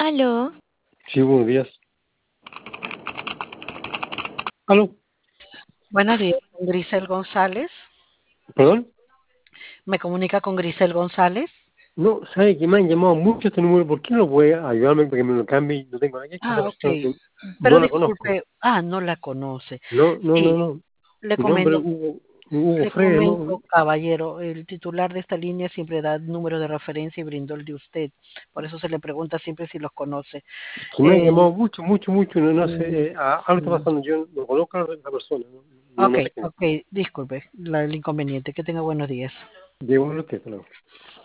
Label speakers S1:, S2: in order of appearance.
S1: Aló,
S2: Sí, buenos días. ¿Aló?
S3: Buenos días, con Grisel González.
S2: ¿Perdón?
S3: ¿Me comunica con Grisel González?
S2: No, sabe que me han llamado mucho este número. ¿Por qué no puede ayudarme para que me lo cambie? No tengo nadie. Esta
S3: Ok.
S2: persona que
S3: Pero
S2: no la conozco.
S3: disculpe, no la conoce.
S2: No, no, no,
S3: Sí,
S2: no.
S3: le
S2: Mi nombre es
S3: comento,
S2: Hugo
S3: le
S2: Freire, ¿no?
S3: comento, caballero, el titular de esta línea siempre da número de referencia y brindó el de usted. Por eso se le pregunta siempre si los conoce.
S2: Que me han
S3: Eh,
S2: llamado mucho, mucho, mucho. No, no
S3: mm,
S2: sé. Algo está
S3: mm,
S2: pasando. Yo no conozco a esa persona. No, no,
S3: ok,
S2: no sé quién es.
S3: ok, disculpe el inconveniente. Que tenga buenos días.
S2: Diego López, claro.